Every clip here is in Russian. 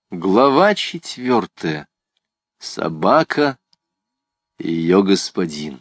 Глава 4. Собака и ее господин.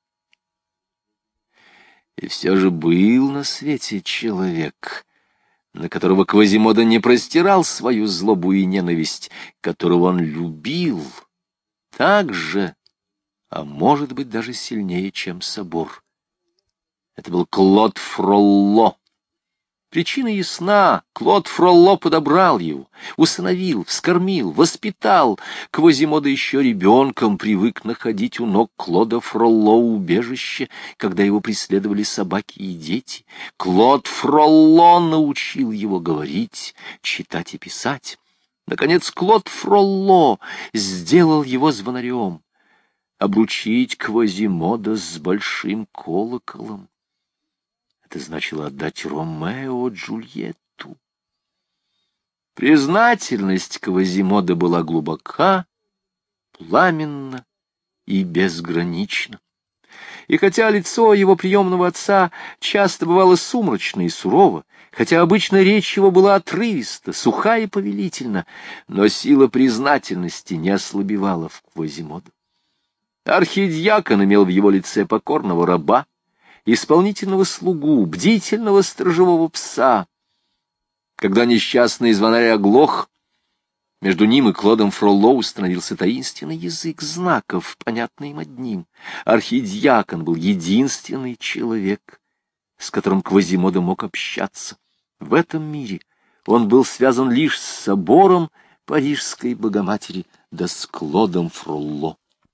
И все же был на свете человек, на которого Квазимода не простирал свою злобу и ненависть, которого он любил так же, а может быть даже сильнее, чем собор. Это был Клод Фролло. Причина ясна. Клод Фролло подобрал его, усыновил, вскормил, воспитал. Квазимода еще ребенком привык находить у ног Клода Фролло убежище, когда его преследовали собаки и дети. Клод Фролло научил его говорить, читать и писать. Наконец, Клод Фролло сделал его звонарем. Обручить Квазимода с большим колоколом. Это значило отдать Ромео Джульетту. Признательность Квазимода была глубока, пламенна и безгранична. И хотя лицо его приемного отца часто бывало сумрачно и сурово, хотя обычно речь его была отрывиста, суха и повелительна, но сила признательности не ослабевала в Квазимода. Архидиакон имел в его лице покорного раба, исполнительного слугу, бдительного сторожевого пса. Когда несчастный звонарь оглох, между ним и Клодом Фролло установился таинственный язык знаков, понятный им одним. Архидиакон был единственный человек, с которым Квазимода мог общаться. В этом мире он был связан лишь с собором Парижской Богоматери, да с Клодом Фролло.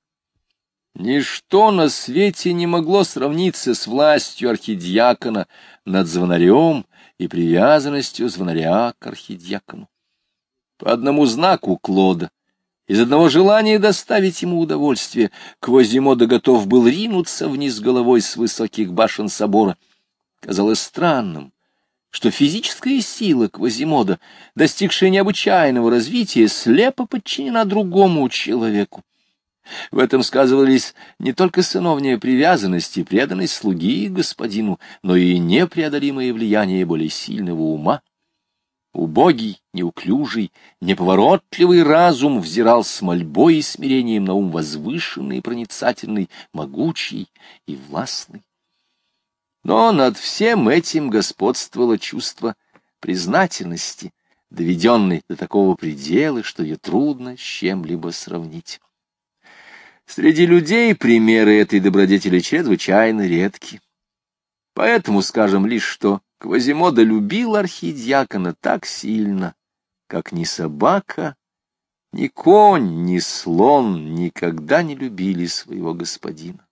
Ничто на свете не могло сравниться с властью архидиакона над звонарем и привязанностью звонаря к архидиакону. По одному знаку Клода, из одного желания доставить ему удовольствие, Квазимода готов был ринуться вниз головой с высоких башен собора. Казалось странным, что физическая сила Квазимода, достигшая необычайного развития, слепо подчинена другому человеку. В этом сказывались не только сыновняя привязанность и преданность слуги господину, но и непреодолимое влияние более сильного ума. Убогий, неуклюжий, неповоротливый разум взирал с мольбой и смирением на ум возвышенный, проницательный, могучий и властный. Но над всем этим господствовало чувство признательности, доведенной до такого предела, что ее трудно с чем-либо сравнить. Среди людей примеры этой добродетели чрезвычайно редки. Поэтому скажем лишь, что Квазимода любил архидиакона так сильно, как ни собака, ни конь, ни слон никогда не любили своего господина.